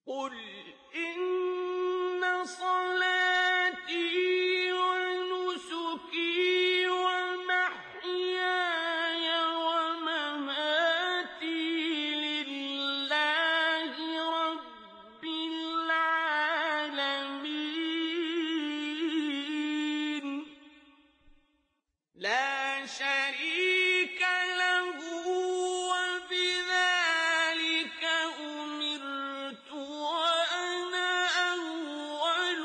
قل إن صلاتي ونسكي ومحياي ومماتي لله رب العالمين لا شريك له وبذلك أمرت وأنا أول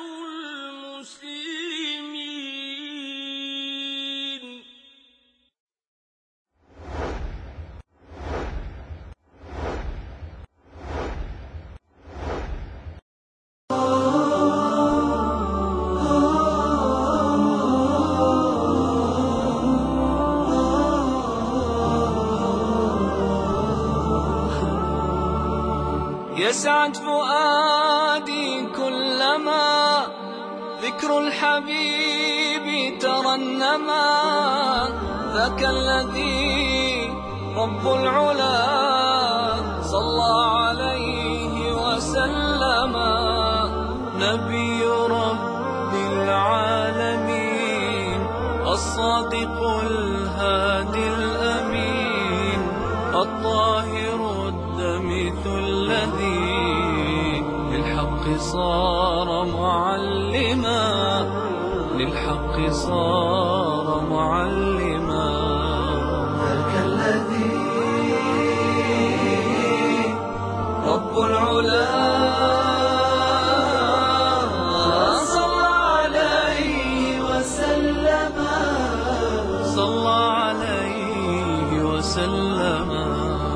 المسلمين. يسعد فؤادي كلما ذكر الحبيب ترنما ذاك الذي رب العلا صلى عليه وسلم نبي رب العالمين الصادق الهادي الأمين الطاهر الدمث الذي للحق صار معلما للحق صار معلما ذاك الذي رب العلا صلى عليه وسلم صلى عليه وسلم.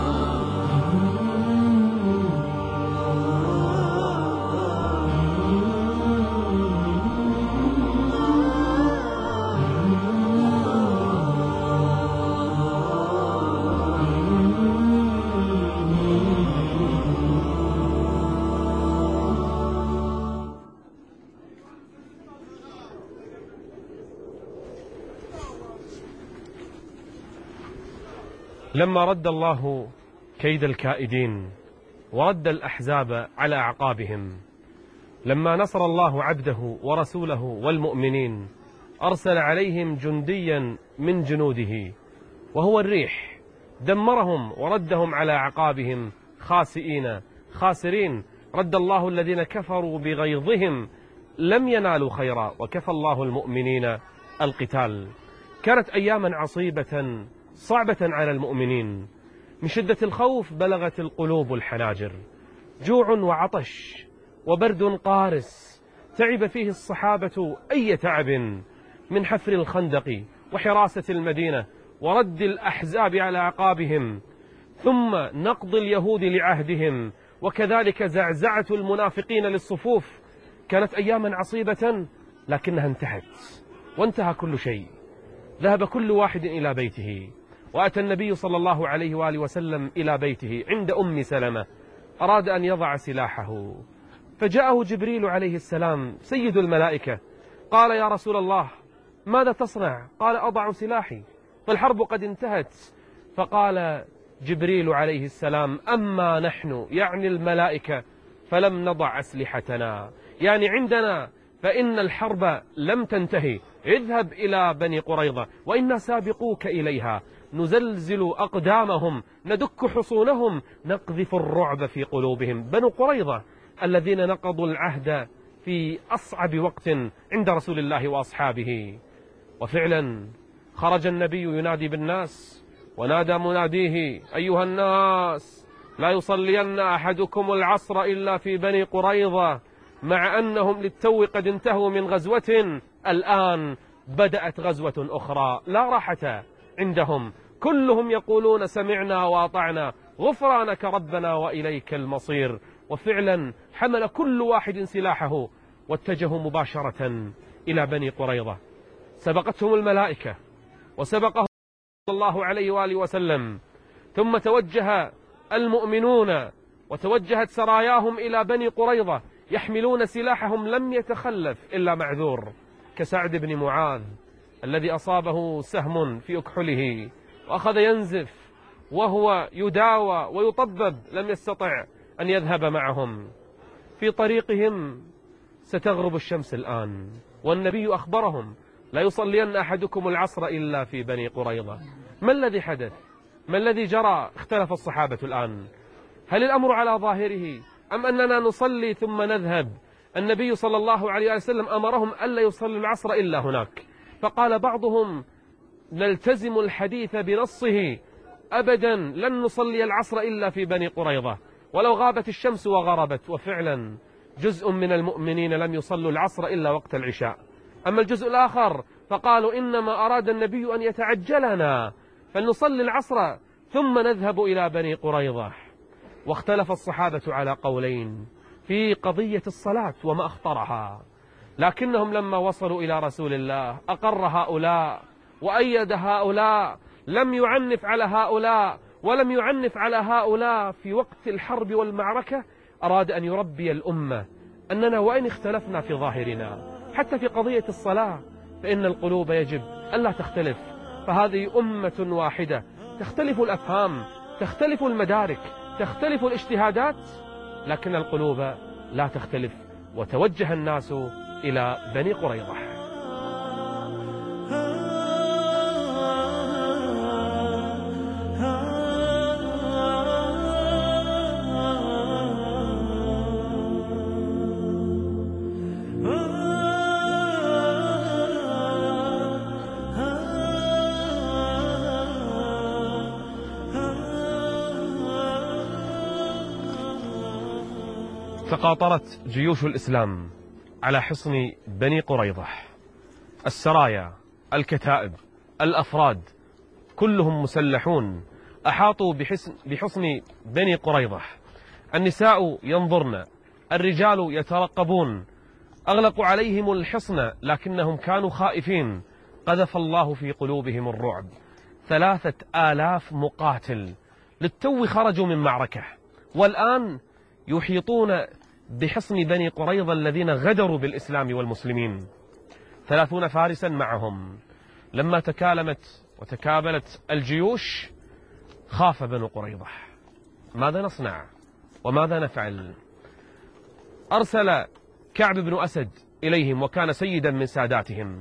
لما رد الله كيد الكائدين ورد الأحزاب على أعقابهم، لما نصر الله عبده ورسوله والمؤمنين أرسل عليهم جنديا من جنوده وهو الريح، دمرهم وردهم على أعقابهم خاسئين خاسرين. رد الله الذين كفروا بغيظهم لم ينالوا خيرا وكفى الله المؤمنين القتال. كانت أياما عصيبة صعبة على المؤمنين، من شدة الخوف بلغت القلوب الحناجر، جوع وعطش وبرد قارس تعب فيه الصحابة أي تعب من حفر الخندق وحراسة المدينة ورد الأحزاب على أعقابهم، ثم نقض اليهود لعهدهم، وكذلك زعزعة المنافقين للصفوف. كانت أياما عصيبة لكنها انتهت وانتهى كل شيء. ذهب كل واحد إلى بيته، وأتى النبي صلى الله عليه وآله وسلم إلى بيته عند أم سلمة، أراد أن يضع سلاحه، فجاءه جبريل عليه السلام سيد الملائكة، قال: يا رسول الله ماذا تصنع؟ قال: أضع سلاحي فالحرب قد انتهت. فقال جبريل عليه السلام: أما نحن، يعني الملائكة، فلم نضع أسلحتنا، يعني عندنا فإن الحرب لم تنتهي، اذهب إلى بني قريظة وإنا سابقوك إليها، نزلزل أقدامهم، ندك حصونهم، نقذف الرعب في قلوبهم. بنو قريظة الذين نقضوا العهد في أصعب وقت عند رسول الله وأصحابه. وفعلا خرج النبي ينادي بالناس، ونادى مناديه: أيها الناس، لا يصلين أحدكم العصر إلا في بني قريظة، مع أنهم للتو قد انتهوا من غزوة، الآن بدأت غزوة أخرى لا راحة عندهم، كلهم يقولون: سمعنا وأطعنا، غفرانك ربنا وإليك المصير. وفعلا حمل كل واحد سلاحه واتجهوا مباشرة إلى بني قريظة. سبقتهم الملائكة وسبقهم صلى الله عليه وآله وسلم، ثم توجه المؤمنون وتوجهت سراياهم إلى بني قريظة يحملون سلاحهم. لم يتخلف إلا معذور كسعد بن معاذ الذي أصابه سهم في أكحله وأخذ ينزف وهو يداوى ويطبب، لم يستطع أن يذهب معهم. في طريقهم ستغرب الشمس الآن، والنبي أخبرهم لا يصلين أحدكم العصر إلا في بني قريظة. ما الذي حدث؟ ما الذي جرى؟ اختلف الصحابة الآن، هل الأمر على ظاهره أم أننا نصلي ثم نذهب؟ النبي صلى الله عليه وسلم أمرهم ألا يصلوا العصر إلا هناك، فقال بعضهم نلتزم الحديث بنصه أبدا، لن نصلي العصر إلا في بني قريظة ولو غابت الشمس وغربت. وفعلا جزء من المؤمنين لم يصلوا العصر إلا وقت العشاء. أما الجزء الآخر فقالوا إنما أراد النبي أن يتعجلنا فلنصلي العصر ثم نذهب إلى بني قريظة. واختلف الصحابة على قولين في قضية الصلاة وما أخطرها، لكنهم لما وصلوا إلى رسول الله أقر هؤلاء وأيد هؤلاء، لم يعنف على هؤلاء ولم يعنف على هؤلاء. في وقت الحرب والمعركة أراد أن يربي الأمة أننا وإن اختلفنا في ظاهرنا حتى في قضية الصلاة فإن القلوب يجب ألا تختلف، فهذه أمة واحدة، تختلف الأفهام، تختلف المدارك، تختلف الاجتهادات، لكن القلوب لا تختلف. وتوجه الناس إلى بني قريظة. تقاطرت جيوش الإسلام على حصن بني قريظة، السرايا، الكتائب، الأفراد، كلهم مسلحون، أحاطوا بحصن بني قريظة. النساء ينظرن، الرجال يترقبون، أغلقوا عليهم الحصن لكنهم كانوا خائفين. قذف الله في قلوبهم الرعب. 3000 مقاتل للتو خرجوا من معركة، والآن يحيطون بحصن بني قريظة الذين غدروا بالإسلام والمسلمين. 30 فارسا معهم. لما تكالمت وتكابلت الجيوش خاف بنو قريظة، ماذا نصنع وماذا نفعل؟ أرسل كعب بن أسد إليهم وكان سيدا من ساداتهم،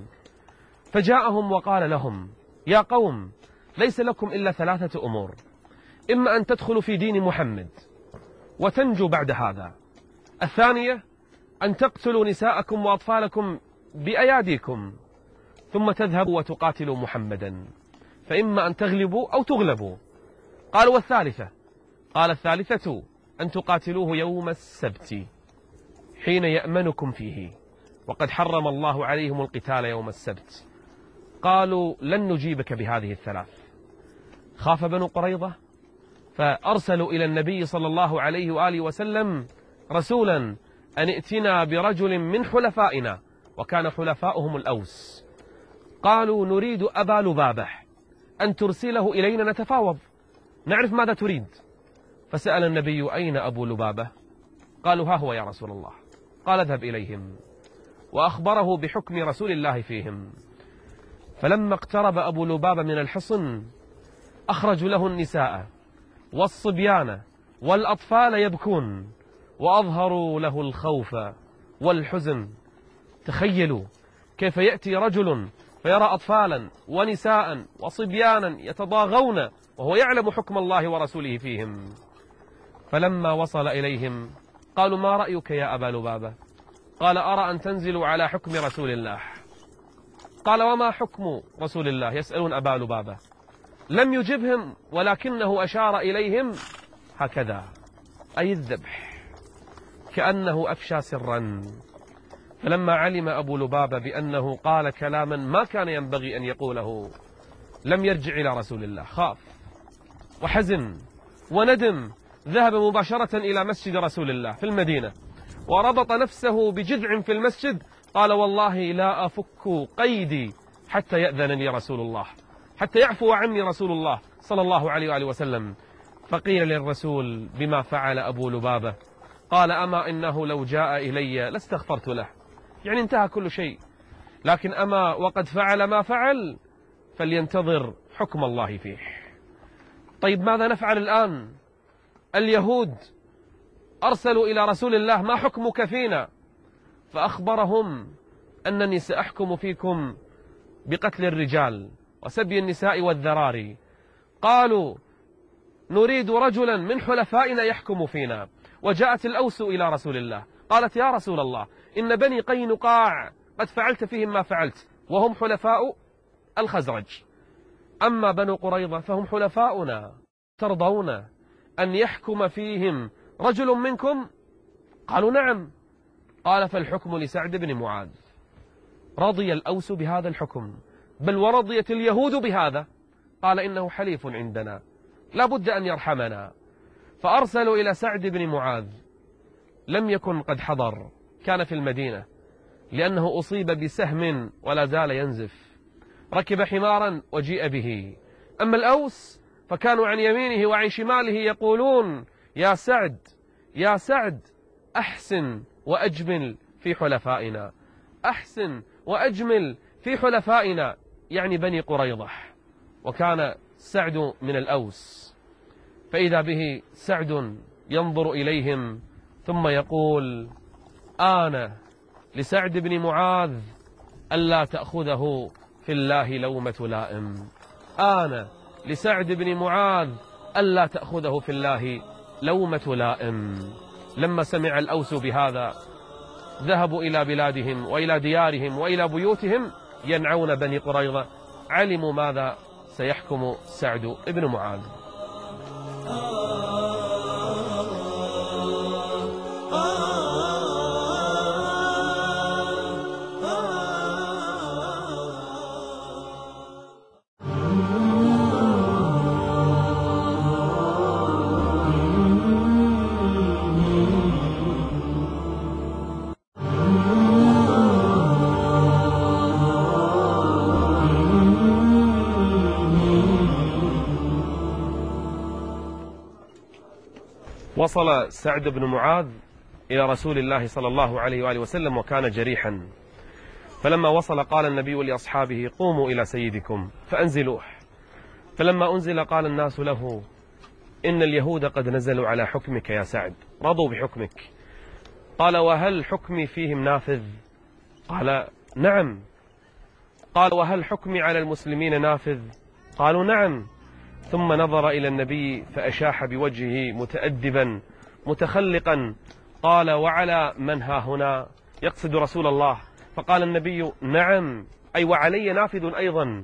فجاءهم وقال لهم يا قوم ليس لكم إلا 3 أمور، إما أن تدخلوا في دين محمد وتنجوا بعد هذا، الثانية أن تقتلوا نساءكم وأطفالكم بأياديكم ثم تذهبوا وتقاتلوا محمدا، فإما أن تغلبوا أو تغلبوا. قالوا والثالثة؟ قال الثالثة أن تقاتلوه يوم السبت حين يأمنكم فيه، وقد حرم الله عليهم القتال يوم السبت. قالوا لن نجيبك بهذه الثلاث. خاف بنو قريظة فأرسلوا إلى النبي صلى الله عليه وآله وسلم رسولا أن ائتنا برجل من حلفائنا، وكان حلفاؤهم الأوس. قالوا نريد أبا لبابة أن ترسله إلينا نتفاوض نعرف ماذا تريد. فسأل النبي أين أبو لبابة؟ قالوا ها هو يا رسول الله. قال اذهب إليهم، وأخبره بحكم رسول الله فيهم. فلما اقترب أبو لبابة من الحصن أخرجوا له النساء والصبيان والأطفال يبكون، وأظهروا له الخوف والحزن. تخيلوا كيف يأتي رجل فيرى أطفالا ونساء وصبيانا يتضاغون وهو يعلم حكم الله ورسوله فيهم. فلما وصل إليهم قالوا ما رأيك يا أبا لبابة؟ قال أرى أن تنزلوا على حكم رسول الله. قال وما حكم رسول الله؟ يسألون أبا لبابة. لم يجبهم ولكنه أشار إليهم هكذا، أي الذبح، كأنه أفشى سرا. فلما علم أبو لبابة بأنه قال كلاما ما كان ينبغي أن يقوله لم يرجع إلى رسول الله، خاف وحزن وندم. ذهب مباشرة إلى مسجد رسول الله في المدينة وربط نفسه بجذع في المسجد. قال والله لا أفك قيدي حتى يأذن لي رسول الله، حتى يعفو عني رسول الله صلى الله عليه وآله وسلم. فقيل للرسول بما فعل أبو لبابة؟ قال أما إنه لو جاء إلي لاستغفرت له، يعني انتهى كل شيء، لكن أما وقد فعل ما فعل فلينتظر حكم الله فيه. طيب ماذا نفعل الآن؟ اليهود أرسلوا إلى رسول الله: ما حكمك فينا؟ فأخبرهم: أنني سأحكم فيكم بقتل الرجال وسبي النساء والذراري. قالوا: نريد رجلا من حلفائنا يحكم فينا. وجاءت الأوس إلى رسول الله قالت: يا رسول الله، إن بني قينقاع قد فعلت فيهم ما فعلت، وهم حلفاء الخزرج، أما بنو قريظة فهم حلفاؤنا، ترضون أن يحكم فيهم رجل منكم؟ قالوا: نعم. قال: فالحكم لسعد بن معاذ. رضي الأوس بهذا الحكم، بل ورضيت اليهود بهذا. قال: إنه حليف عندنا، لا بد أن يرحمنا. فأرسلوا إلى سعد بن معاذ، لم يكن قد حضر، كان في المدينة لأنه أصيب بسهم ولا زال ينزف، ركب حمارا وجيء به. أما الأوس فكانوا عن يمينه وعن شماله يقولون: يا سعد، يا سعد، أحسن وأجمل في حلفائنا، أحسن وأجمل في حلفائنا، يعني بني قريظة. وكان سعد من الأوس. فإذا به سعد ينظر إليهم ثم يقول: آن لسعد بن معاذ ألا تأخذه في الله لومة لائم، آن لسعد بن معاذ ألا تأخذه في الله لومة لائم. لما سمع الأوس بهذا ذهبوا إلى بلادهم وإلى ديارهم وإلى بيوتهم ينعون بني قريظة، علموا ماذا سيحكم سعد بن معاذ. وصل سعد بن معاذ إلى رسول الله صلى الله عليه وآله وسلم وكان جريحا. فلما وصل قال النبي لأصحابه: قوموا إلى سيدكم فأنزلوه. فلما أنزل قال الناس له: إن اليهود قد نزلوا على حكمك يا سعد، رضوا بحكمك. قال: وهل حكمي فيهم نافذ؟ قال: نعم. قال: وهل حكمي على المسلمين نافذ؟ قالوا: نعم. ثم نظر إلى النبي فأشاح بوجهه متأدبا متخلقا. قال: وعلى من ها هنا؟ يقصد رسول الله. فقال النبي: نعم، أي وعلي نافذ أيضا.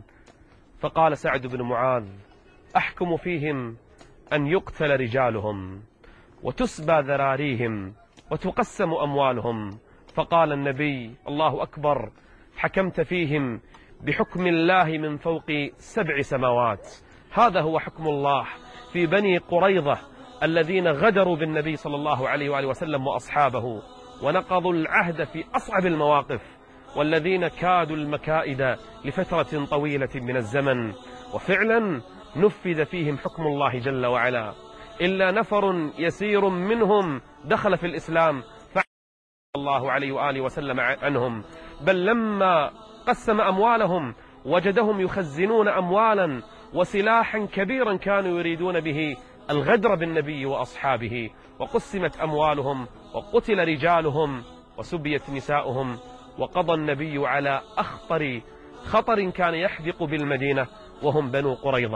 فقال سعد بن معاذ: أحكم فيهم أن يقتل رجالهم وتسبى ذراريهم وتقسم أموالهم. فقال النبي: الله أكبر، حكمت فيهم بحكم الله من فوق 7 سماوات. هذا هو حكم الله في بني قريظة الذين غدروا بالنبي صلى الله عليه وآله وسلم وأصحابه ونقضوا العهد في أصعب المواقف، والذين كادوا المكائد لفترة طويلة من الزمن، وفعلا نفذ فيهم حكم الله جل وعلا، إلا نفر يسير منهم دخل في الإسلام فعلى الله عليه وآله وسلم عنهم. بل لما قسم أموالهم وجدهم يخزنون أموالا وسلاحا كبيرا كانوا يريدون به الغدر بالنبي وأصحابه، وقسمت أموالهم وقتل رجالهم وسبيت نساؤهم. وقضى النبي على أخطر خطر كان يحدق بالمدينة وهم بنو قريظة.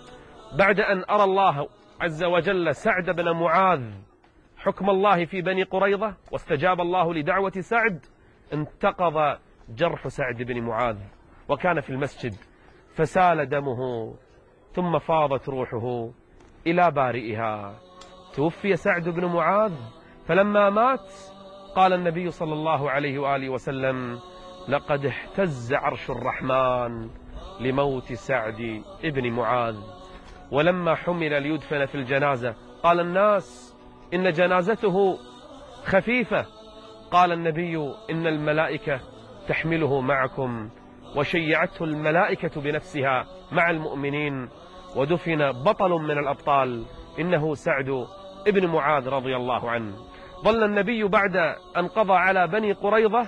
بعد أن أرى الله عز وجل سعد بن معاذ حكم الله في بني قريظة واستجاب الله لدعوة سعد، انتقض جرح سعد بن معاذ وكان في المسجد، فسال دمه ثم فاضت روحه إلى بارئها. توفي سعد بن معاذ، فلما مات قال النبي صلى الله عليه وآله وسلم: لقد اهتز عرش الرحمن لموت سعد بن معاذ. ولما حمل ليدفن في الجنازة قال الناس: إن جنازته خفيفة. قال النبي: إن الملائكة تحمله معكم. وشيعته الملائكة بنفسها مع المؤمنين، ودفن بطل من الأبطال إنه سعد بن معاذ رضي الله عنه. ظل النبي بعد أن قضى على بني قريظة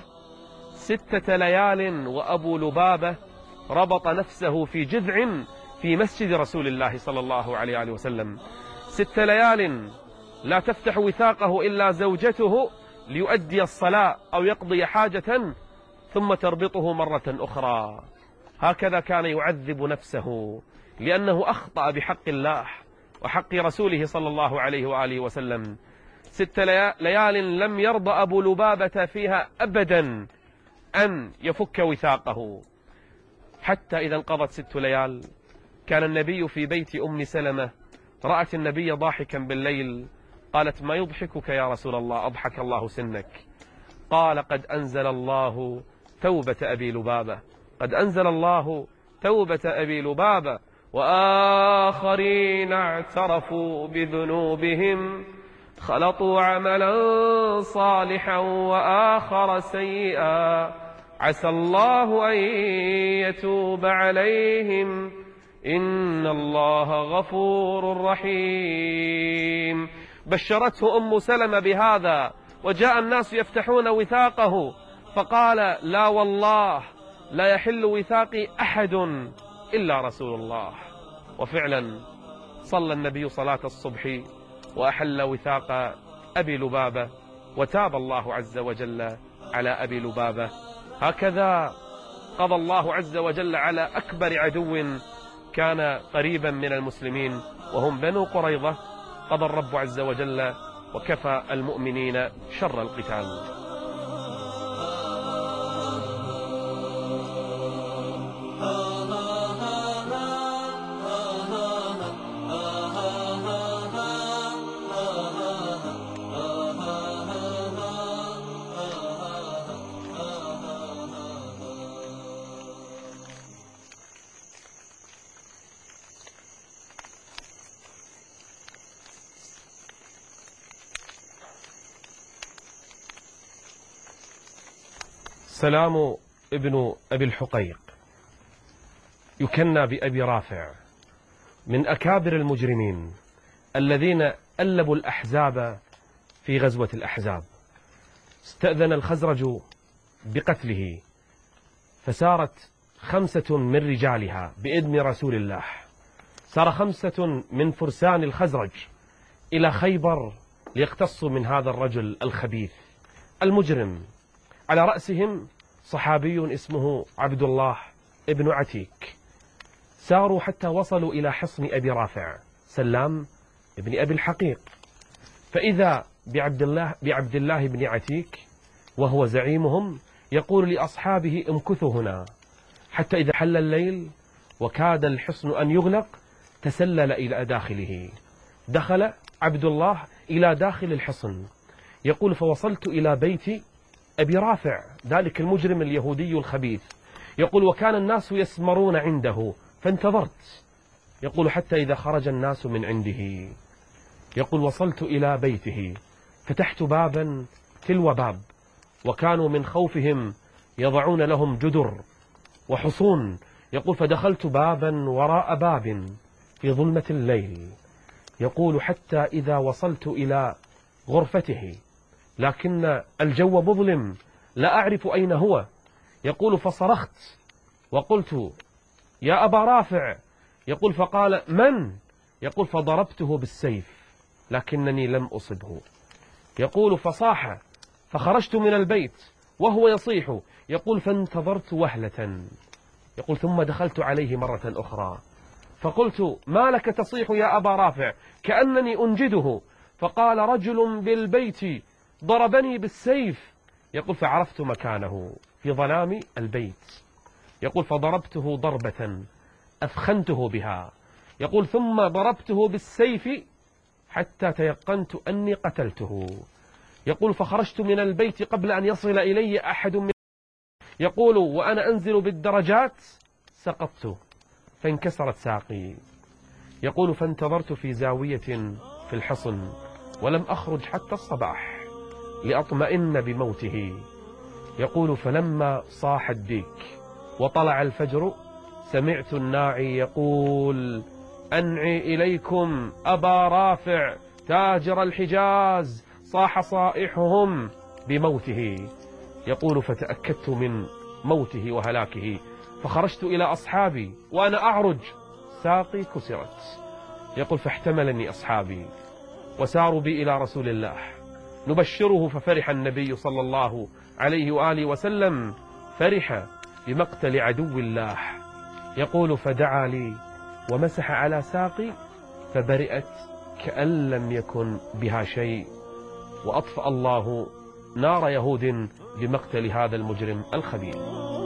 6 ليال، وأبو لبابة ربط نفسه في جذع في مسجد رسول الله صلى الله عليه وسلم. 6 ليال لا تفتح وثاقه إلا زوجته ليؤدي الصلاة أو يقضي حاجة ثم تربطه مرة أخرى. هكذا كان يعذب نفسه لأنه أخطأ بحق الله وحق رسوله صلى الله عليه وآله وسلم. 6 ليال لم يرضى أبو لبابة فيها أبدا أن يفك وثاقه، حتى إذا انقضت 6 ليال كان النبي في بيت أم سلمة، رأت النبي ضاحكا بالليل، قالت: ما يضحكك يا رسول الله؟ أضحك الله سنك. قال: قد أنزل الله توبة أبي لبابة، قد أنزل الله توبة أبي لبابة، وآخرين اعترفوا بذنوبهم خلطوا عملا صالحا وآخر سيئا عسى الله أن يتوب عليهم إن الله غفور رحيم. بشرته أم سلمة بهذا، وجاء الناس يفتحون وثاقه، فقال: لا والله لا يحل وثاقي أحد إلا رسول الله. وفعلا صلى النبي صلاة الصبح وأحل وثاق أبي لبابة، وتاب الله عز وجل على أبي لبابة. هكذا قضى الله عز وجل على أكبر عدو كان قريبا من المسلمين وهم بنو قريظة. قضى الرب عز وجل وكفى المؤمنين شر القتال. سلام ابن أبي الحقيق يكنى بأبي رافع، من أكابر المجرمين الذين ألبوا الأحزاب في غزوة الأحزاب. استأذن الخزرج بقتله، فسارت 5 من رجالها بإذن رسول الله، سار 5 من فرسان الخزرج إلى خيبر ليقتصوا من هذا الرجل الخبيث المجرم. على رأسهم صحابي اسمه عبد الله ابن عتيك. ساروا حتى وصلوا إلى حصن أبي رافع سلام ابن أبي الحقيق، فإذا بعبد الله بن عتيك وهو زعيمهم يقول لأصحابه: امكثوا هنا. حتى إذا حل الليل وكاد الحصن أن يغلق تسلل إلى داخله. دخل عبد الله إلى داخل الحصن، يقول: فوصلت إلى بيت أبي رافع ذلك المجرم اليهودي الخبيث. يقول: وكان الناس يسمرون عنده فانتظرت. يقول: حتى إذا خرج الناس من عنده، يقول: وصلت إلى بيته فتحت بابا تلو باب، وكانوا من خوفهم يضعون لهم جدر وحصون. يقول: فدخلت بابا وراء باب في ظلمة الليل. يقول: حتى إذا وصلت إلى غرفته لكن الجو مظلم لا أعرف أين هو. يقول: فصرخت وقلت: يا أبا رافع. يقول: فقال: من؟ يقول: فضربته بالسيف لكنني لم أصبه. يقول: فصاح، فخرجت من البيت وهو يصيح. يقول: فانتظرت وهلة. يقول: ثم دخلت عليه مرة أخرى فقلت: ما لك تصيح يا أبا رافع؟ كأنني أنجده. فقال: رجل بالبيت ضربني بالسيف. يقول: فعرفت مكانه في ظلام البيت. يقول: فضربته ضربة أثخنته بها. يقول: ثم ضربته بالسيف حتى تيقنت أني قتلته. يقول: فخرجت من البيت قبل أن يصل إلي أحد من. يقول: وأنا أنزل بالدرجات سقطت فانكسرت ساقي. يقول: فانتظرت في زاوية في الحصن ولم أخرج حتى الصباح لأطمئن بموته. يقول: فلما صاح الديك وطلع الفجر سمعت الناعي يقول: أنعي إليكم أبا رافع تاجر الحجاز، صاح صائحهم بموته. يقول: فتأكدت من موته وهلاكه، فخرجت إلى أصحابي وأنا أعرج ساقي كسرت. يقول: فاحتملني أصحابي وساروا بي إلى رسول الله نبشره. ففرح النبي صلى الله عليه وآله وسلم، فرح بمقتل عدو الله. يقول: فدعا لي ومسح على ساقي فبرئت كأن لم يكن بها شيء. وأطفأ الله نار يهود بمقتل هذا المجرم الخبيث.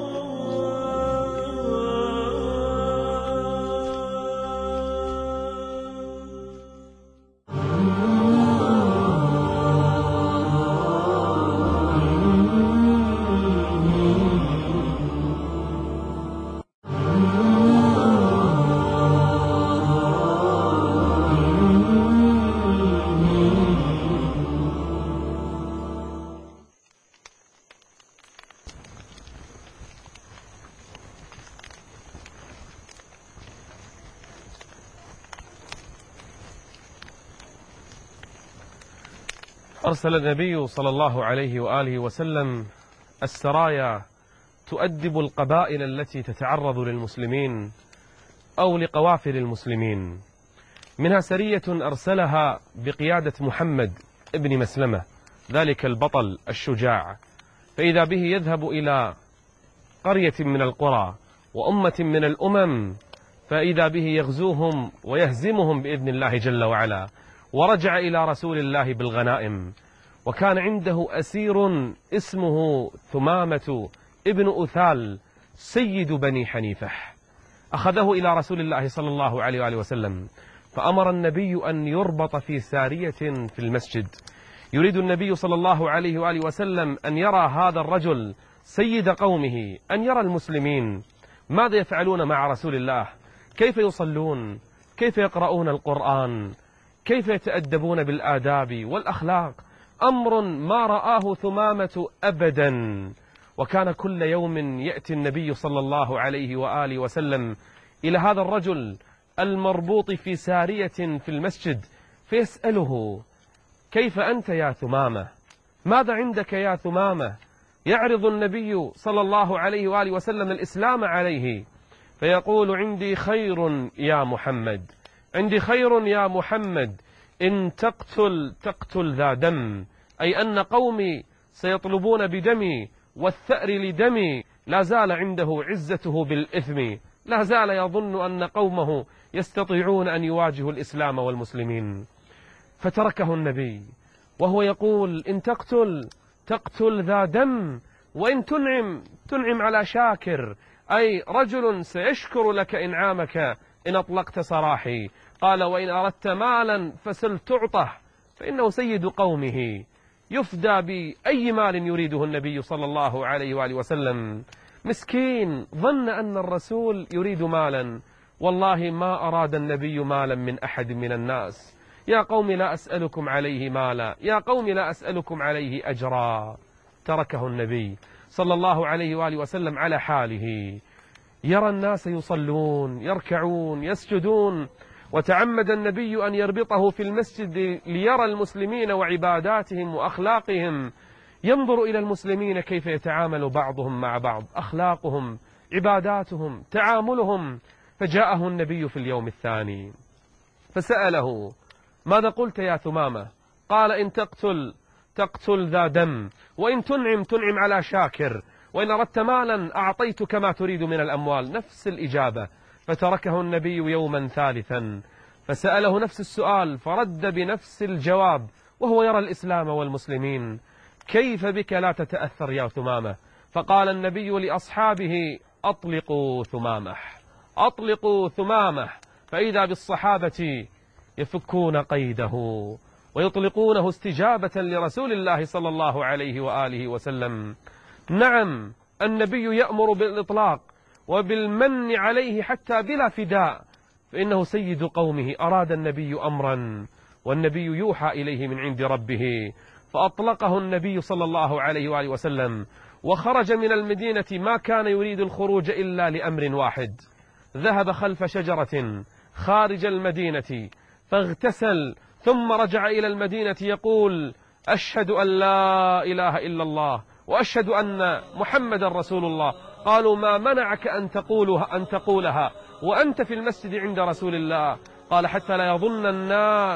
أرسل النبي صلى الله عليه وآله وسلم السرايا تؤدب القبائل التي تتعرض للمسلمين أو لقوافل المسلمين. منها سرية أرسلها بقيادة محمد ابن مسلمة، ذلك البطل الشجاع، فإذا به يذهب إلى قرية من القرى وأمة من الأمم، فإذا به يغزوهم ويهزمهم بإذن الله جل وعلا. ورجع إلى رسول الله بالغنائم، وكان عنده أسير اسمه ثمامة ابن أثال سيد بني حنيفة، أخذه إلى رسول الله صلى الله عليه وآله وسلم، فأمر النبي أن يربط في سارية في المسجد. يريد النبي صلى الله عليه وآله وسلم أن يرى هذا الرجل سيد قومه، أن يرى المسلمين ماذا يفعلون مع رسول الله، كيف يصلون، كيف يقرؤون القرآن، كيف يتأدبون بالآداب والأخلاق. أمر ما رآه ثمامة أبدا. وكان كل يوم يأتي النبي صلى الله عليه وآله وسلم إلى هذا الرجل المربوط في سارية في المسجد فيسأله: كيف أنت يا ثمامة؟ ماذا عندك يا ثمامة؟ يعرض النبي صلى الله عليه وآله وسلم الإسلام عليه، فيقول: عندي خير يا محمد، عندي خير يا محمد، إن تقتل ذا دم، أي أن قومي سيطلبون بدمي، والثأر لدمي. لا زال عنده عزته بالإثم، لا زال يظن أن قومه يستطيعون أن يواجهوا الإسلام والمسلمين. فتركه النبي وهو يقول: إن تقتل ذا دم، وإن تنعم على شاكر، أي رجل سيشكر لك إنعامك إن أطلقت سراحي. قال: وإن أردت مالا فسل تعطه، فإنه سيد قومه، يفدى بأي مال يريده النبي صلى الله عليه وآله وسلم. مسكين ظن أن الرسول يريد مالا، والله ما أراد النبي مالا من أحد من الناس. يا قوم لا أسألكم عليه مالا، يا قوم لا أسألكم عليه أجرا. تركه النبي صلى الله عليه وآله وسلم على حاله، يرى الناس يصلون يركعون يسجدون، وتعمد النبي أن يربطه في المسجد ليرى المسلمين وعباداتهم وأخلاقهم، ينظر إلى المسلمين كيف يتعامل بعضهم مع بعض، أخلاقهم، عباداتهم، تعاملهم. فجاءه النبي في اليوم الثاني فسأله: ماذا قلت يا ثمامة؟ قال: إن تقتل ذا دم، وإن تنعم على شاكر، وإن أردت مالا أعطيتك ما تريد من الأموال. نفس الإجابة. فتركه النبي يوما ثالثا فسأله نفس السؤال، فرد بنفس الجواب وهو يرى الإسلام والمسلمين. كيف بك لا تتأثر يا ثمامة؟ فقال النبي لأصحابه: أطلقوا ثمامة، أطلقوا ثمامة. فإذا بالصحابة يفكون قيده ويطلقونه استجابة لرسول الله صلى الله عليه وآله وسلم. نعم، النبي يأمر بالإطلاق وبالمن عليه حتى بلا فداء، فإنه سيد قومه. أراد النبي أمرا والنبي يوحى إليه من عند ربه، فأطلقه النبي صلى الله عليه وآله وسلم، وخرج من المدينة. ما كان يريد الخروج إلا لأمر واحد، ذهب خلف شجرة خارج المدينة فاغتسل، ثم رجع إلى المدينة يقول: أشهد أن لا إله إلا الله وأشهد أن محمد رسول الله. قالوا: ما منعك أن تقولها وأنت في المسجد عند رسول الله؟ قال: حتى لا يظن الناس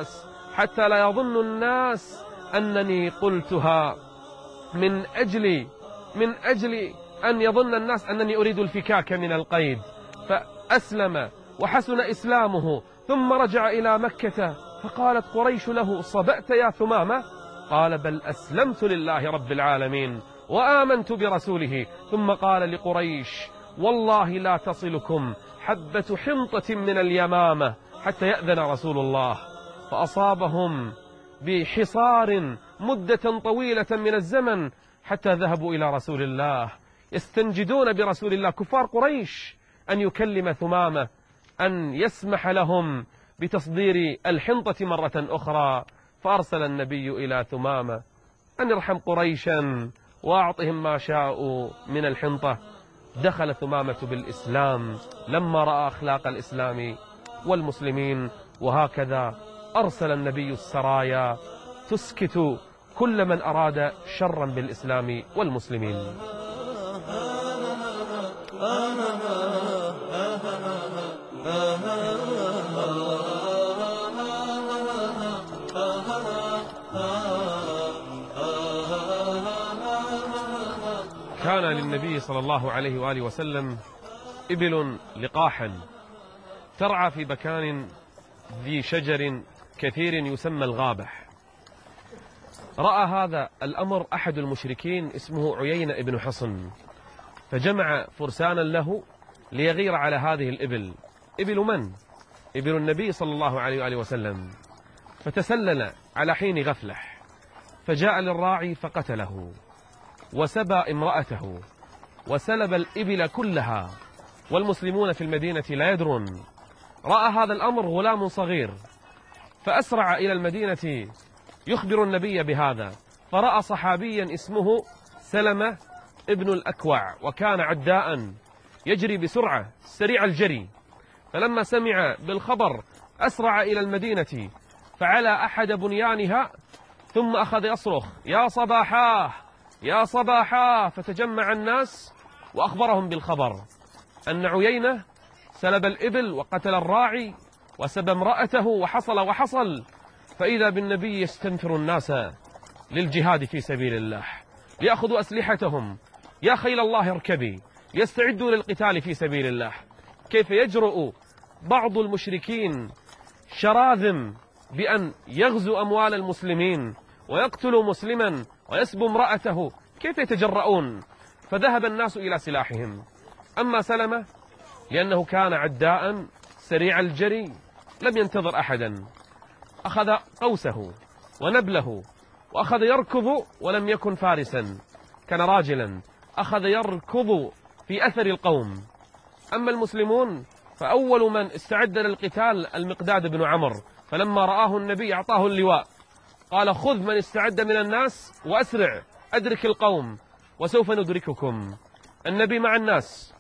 حتى لا يظن الناس أنني قلتها من أجل أن يظن الناس أنني أريد الفكاك من القيد. فأسلم وحسن إسلامه، ثم رجع إلى مكة، فقالت قريش له: صبأت يا ثمامة؟ قال: بل أسلمت لله رب العالمين وآمنت برسوله. ثم قال لقريش: والله لا تصلكم حبة حنطة من اليمامة حتى يأذن رسول الله. فأصابهم بحصار مدة طويلة من الزمن حتى ذهبوا إلى رسول الله يستنجدون برسول الله كفار قريش أن يكلم ثمامة، أن يسمح لهم بتصدير الحنطة مرة أخرى. فأرسل النبي إلى ثمامة أن ارحم قريشا وأعطهم ما شاءوا من الحنطة. دخل ثمامة بالإسلام لما رأى أخلاق الإسلام والمسلمين. وهكذا أرسل النبي السرايا تسكت كل من أراد شرا بالإسلام والمسلمين. كان للنبي صلى الله عليه وآله وسلم إبل لقاحا ترعى في مكان ذي شجر كثير يسمى الغابح. رأى هذا الأمر أحد المشركين اسمه عيينة ابن حصن، فجمع فرسانا له ليغير على هذه الإبل. إبل من؟ إبل النبي صلى الله عليه وآله وسلم. فتسلل على حين غفلة، فجاء للراعي فقتله وسبى امرأته وسلب الإبل كلها، والمسلمون في المدينة لا يدرون. رأى هذا الأمر غلام صغير فأسرع إلى المدينة يخبر النبي بهذا، فرأى صحابيا اسمه سلمة ابن الأكوع، وكان عداء يجري بسرعة سريع الجري. فلما سمع بالخبر أسرع إلى المدينة فعلى أحد بنيانها، ثم أخذ يصرخ: يا صباحاه يا صباحاه. فتجمع الناس وأخبرهم بالخبر أن عيينة سلب الإبل وقتل الراعي وسبى امرأته وحصل. فإذا بالنبي يستنفر الناس للجهاد في سبيل الله، ليأخذوا أسلحتهم: يا خيل الله اركبي، يستعدوا للقتال في سبيل الله. كيف يجرؤ بعض المشركين شراذم بأن يغزو أموال المسلمين ويقتلوا مسلما ويسبوا امرأته؟ كيف يتجرؤون؟ فذهب الناس إلى سلاحهم. أما سلمة لأنه كان عداء سريع الجري لم ينتظر أحدا، أخذ قوسه ونبله وأخذ يركض، ولم يكن فارسا، كان راجلا، أخذ يركض في أثر القوم. أما المسلمون فأول من استعد للقتال المقداد بن عمرو، فلما رآه النبي أعطاه اللواء، قال: خذ من استعد من الناس وأسرع، أدرك القوم وسوف ندرككم. النبي مع الناس،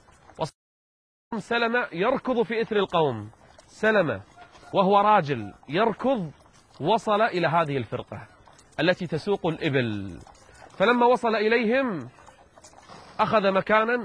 سلمة يركض في إثر القوم. سلمة وهو راجل يركض وصل إلى هذه الفرقة التي تسوق الإبل، فلما وصل إليهم أخذ مكانا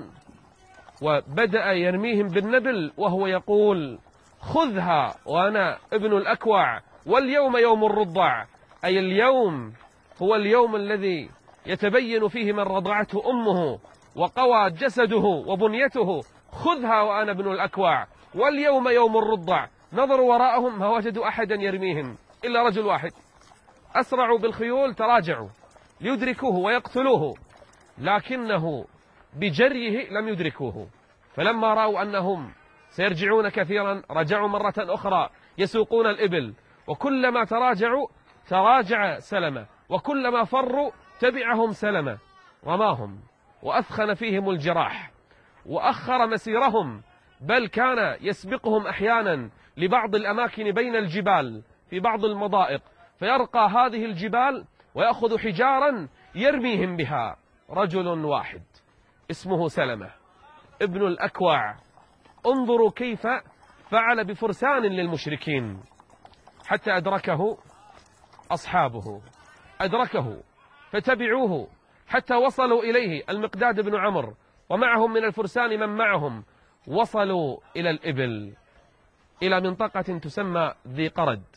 وبدأ يرميهم بالنبل وهو يقول: خذها وأنا ابن الأكوع، واليوم يوم الرضع، أي اليوم هو اليوم الذي يتبين فيه من رضعته أمه وقوى جسده وبنيته. خذها وأنا ابن الأكوع، واليوم يوم الرضع. نظروا وراءهم ما وجدوا أحدا يرميهم إلا رجل واحد. أسرعوا بالخيول، تراجعوا ليدركوه ويقتلوه، لكنه بجريه لم يدركوه. فلما رأوا أنهم سيرجعون كثيرا رجعوا مرة أخرى يسوقون الإبل، وكلما تراجعوا تراجع سلمة، وكلما فروا تبعهم سلمة، رماهم وأثخن فيهم الجراح وأخر مسيرهم، بل كان يسبقهم أحيانا لبعض الأماكن بين الجبال في بعض المضائق، فيرقى هذه الجبال ويأخذ حجارا يرميهم بها. رجل واحد اسمه سلمة ابن الأكوع. انظروا كيف فعل بفرسان للمشركين حتى أدركه أصحابه، أدركه فتبعوه حتى وصلوا إليه المقداد بن عمرو ومعهم من الفرسان من معهم. وصلوا إلى الإبل إلى منطقة تسمى ذي قرد،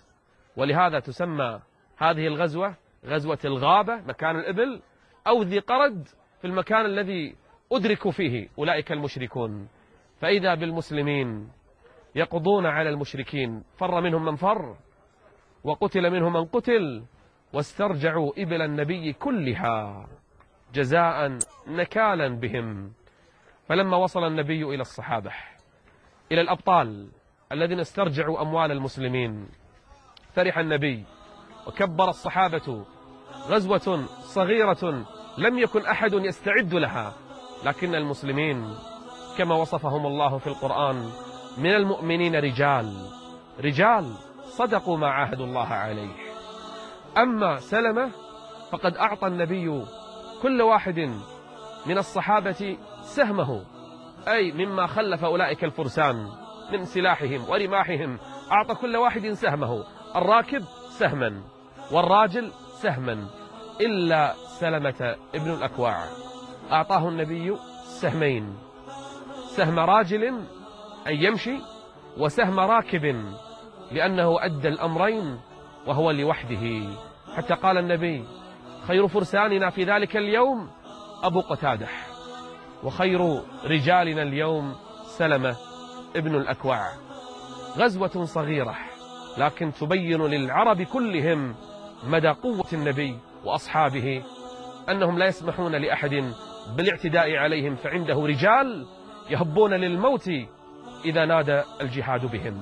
ولهذا تسمى هذه الغزوة غزوة الغابة مكان الإبل، أو ذي قرد في المكان الذي أدركوا فيه أولئك المشركون. فإذا بالمسلمين يقضون على المشركين، فر منهم من فر وقتل منهم من قتل، واسترجعوا إبل النبي كلها جزاء نكالا بهم. فلما وصل النبي إلى الصحابة، إلى الأبطال الذين استرجعوا أموال المسلمين، فرح النبي وكبر الصحابة. غزوة صغيرة لم يكن أحد يستعد لها، لكن المسلمين كما وصفهم الله في القرآن: من المؤمنين رجال صدقوا ما عاهدوا الله عليه. أما سلمة فقد أعطى النبي كل واحد من الصحابة سهمه، أي مما خلف أولئك الفرسان من سلاحهم ورماحهم، أعطى كل واحد سهمه، الراكب سهما والراجل سهما، إلا سلمة ابن الأكوع أعطاه النبي سهمين: سهم راجل أن يمشي، وسهم راكب لأنه أدى الأمرين وهو لوحده. حتى قال النبي: خير فرساننا في ذلك اليوم أبو قتادة، وخير رجالنا اليوم سلمة ابن الأكوع. غزوة صغيرة لكن تبين للعرب كلهم مدى قوة النبي وأصحابه، أنهم لا يسمحون لأحد بالاعتداء عليهم، فعنده رجال يهبون للموت إذا نادى الجهاد بهم.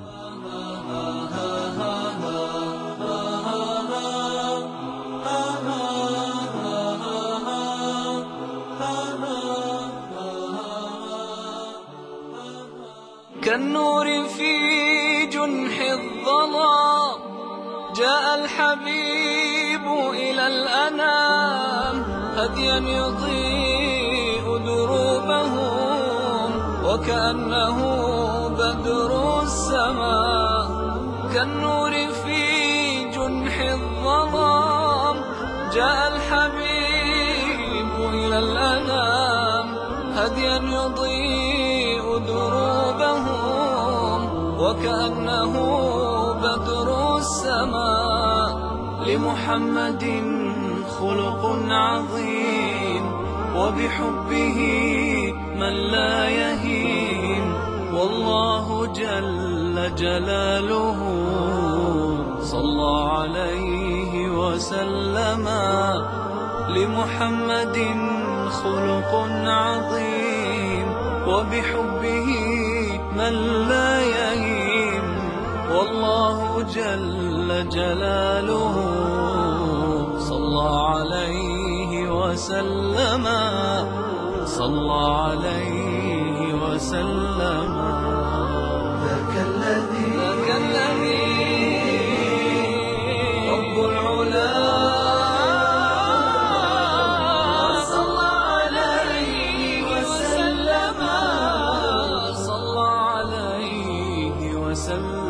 كالنور في جنح الظلام جاء الحبيب إلى الأنام، هديا يضيء دروبهم وكأنه بدر السماء. كالنور في جنح الظلام جاء الحبيب إلى الأنام، هديا يضيء دروبهم وكأنه بدر السماء. لمحمد خلق عظيم وبحبه من لا يهين، والله جل جلاله صلى عليه وسلم. لمحمد خلق عظيم وبحبه من لا يهين، والله جل جلاله صلى عليه وسلم، صلى عليه وسلم. ذاك الذي رب العلا صلى عليه وسلم، صلى عليه وسلم.